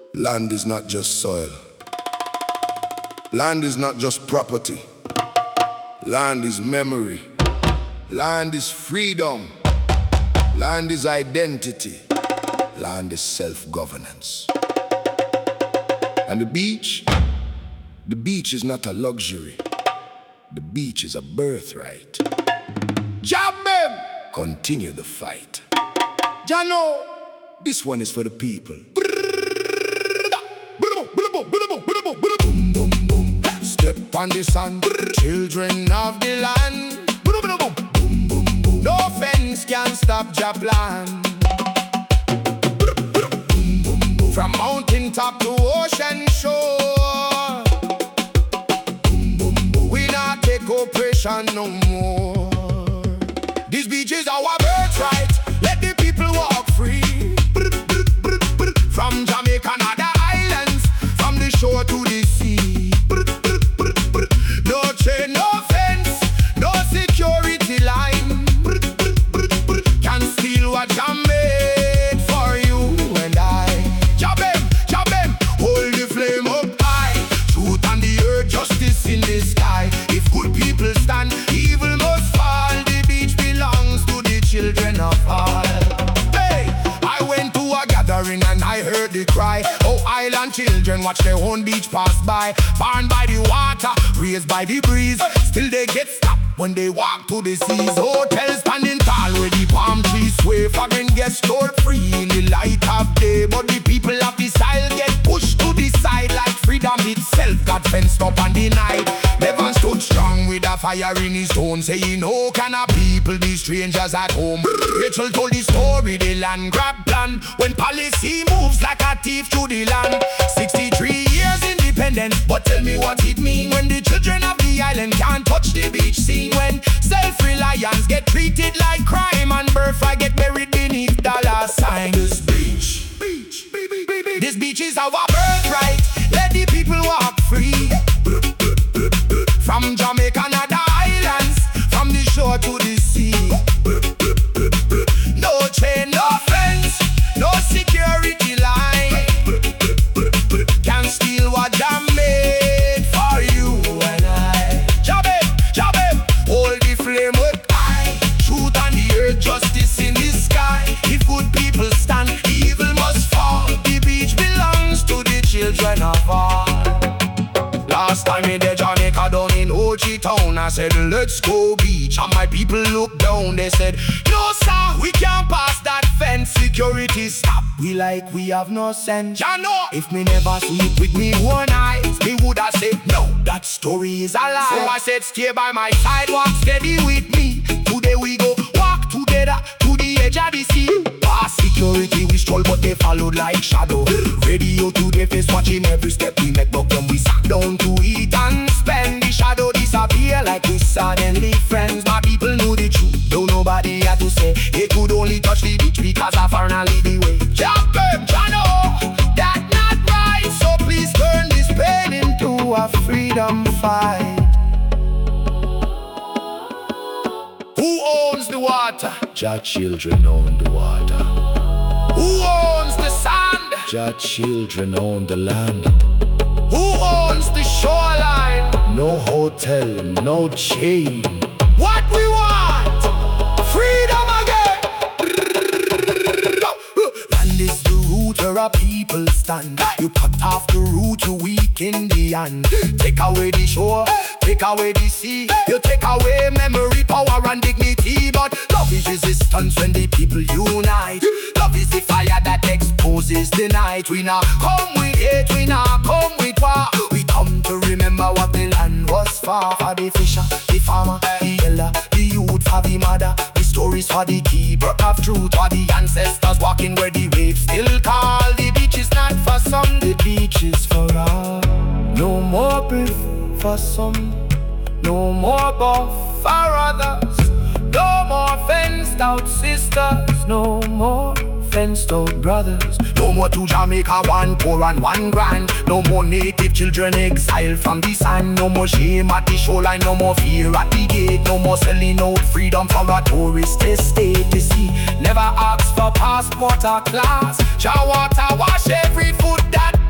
Land is not just soil. Land is not just property. Land is memory. Land is freedom. Land is identity. Land is self-governance. And the beach is not a luxury. The beach is a birthright. Jamem! Continue the fight. Jano! This one is for the people. Step on the sand, children of the land. No fence can stop your plan. From mountain top to ocean shore, we not take oppression no more. This beach is our birthright. Let the people walk free. From Jamaica and other islands, from the shore to the sea. No chain, no fence, no security line can steal what Jam made for you and I. Jabem, hold the flame up high. Truth on the earth, justice in the sky. If good people stand, evil must fall. The beach belongs to the children of all. Hey, I went to a gathering and I heard the cry. Oh, island children watch their own beach pass by. Born by the water, raised by the breeze. Still they get stopped when they walk to the seas. Hotels standing tall where the palm trees sway. Foreign guests stored free in the light of day. But the people of the style get pushed to the side like freedom itself got fenced up and denied. Never stood strong with a fire in his tone, saying, "Oh, can a people be strangers at home?" Rachel told the story, the land grab plan. When policy moves like a thief to the land. 63 years independence, but tell me what it mean when the children of the island can't touch the beach scene. When self-reliance get treated like crime and birthright get buried beneath dollar sign. This beach is our birthright. Let the people walk free. From Jamaica and other islands, from the shore to the sea. No chain, no fence, no security line can steal what Jam made for you and I. Jabem, hold the flame up high. Truth on the earth, justice in the sky. If good people stand, evil must fall. The beach belongs to the children of all. Last time in the Jamaica down in Ochi town, I said, "Let's go beach," and my people looked down. They said, "No sir, we can't pass that fence. Security stop we like we have no sense." Ya know, if me never sleep with me one eye, me woulda said no, that story is a lie. So I said, "Stay by my side, walk steady with me. Today we go walk together to the edge of the sea." Past security we stroll, but they followed like shadow. Radio to their face, watching every step we make, but when we sat down to eat and spend, the shadow disappear like we suddenly friends. My people knew the truth, though nobody had to say. They could only touch the beach because I finally the way. Jabem, Jano, that not right. So please turn this pain into a freedom fight. Who owns the water? Jah children own the water. Who owns the sand? Jah children own the land. Who owns the shoreline? No hotel, no chain. What we want? Freedom again. Land is the root where our people stand. You cut off the root, you weaken the hand. Take away the shore, take away the sea. You take away memory, power and dignity. But love is resistance when the people unite. Love is the fire that exposes the night. We now come with hate, we now come with war. We come to remember what the land was for. For the fisher, the farmer, the elder, the youth, for the mother. The stories for the keeper of truth. For the ancestors walking where the waves still call. The beach is not for some, the beach is for all. No more beef for some, no more buff for others. No more fenced out sisters, no more fenced out brothers. No more to Jamaica, one poor and one grand. No more native children exiled from the sand. No more shame at the shoreline, no more fear at the gate. No more selling out freedom for a tourist estate. You see, never ask for passport or class. Jah water wash every foot that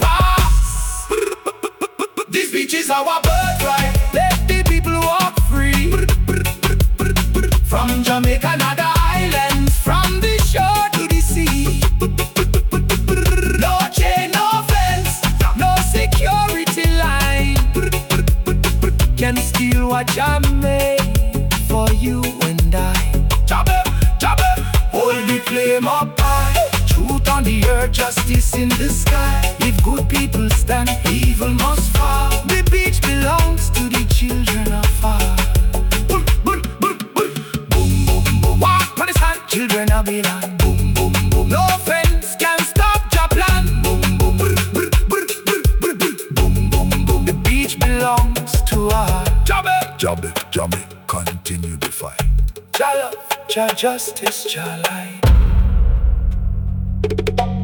what Jah made for you and I. Jabba, Jabba, hold the flame up high. Truth on the earth, justice in the sky. If good people stand, evil must fall. The beach belongs to the children of our. Boom, boom, boom, boom. Boom, boom, boom. Walk on the sand, children of Babylon. Boom, boom, boom. No fence can stop Jah plan. Boom, boom, boom, boom, boom, boom, boom, boom, boom. The beach belongs to our. Jabba, Jabba, Jabba, continue the fight. Jah love, Jah justice, Jah light.